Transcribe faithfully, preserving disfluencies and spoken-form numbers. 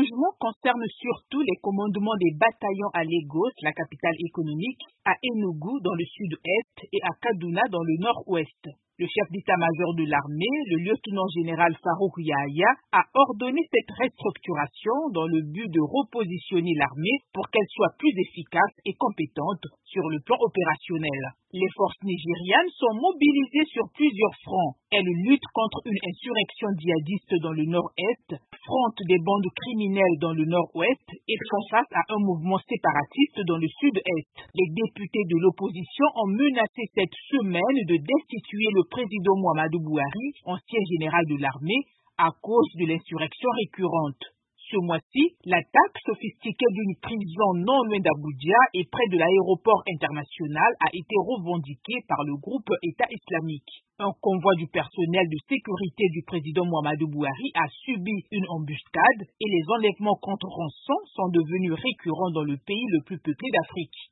changements concernent surtout les commandements des bataillons à Lagos, la capitale économique, à Enugu dans le sud-est et à Kaduna dans le nord-ouest. Le chef d'état-major de l'armée, le lieutenant-général Farouk Yahya, a ordonné cette restructuration dans le but de repositionner l'armée pour qu'elle soit plus efficace et compétente sur le plan opérationnel. Les forces nigérianes sont mobilisées sur plusieurs fronts. Elles luttent contre une insurrection djihadiste dans le nord-est, affrontent des bandes criminelles dans le nord-ouest et font face à un mouvement séparatiste dans le sud-est. Les députés de l'opposition ont menacé cette semaine de destituer le président Muhammadu Buhari, ancien général de l'armée, à cause de l'insurrection récurrente. Ce mois-ci, l'attaque sophistiquée d'une prison non loin d'Abuja et près de l'aéroport international a été revendiquée par le groupe État islamique. Un convoi du personnel de sécurité du président Muhammadu Buhari a subi une embuscade et les enlèvements contre rançon sont devenus récurrents dans le pays le plus peuplé d'Afrique.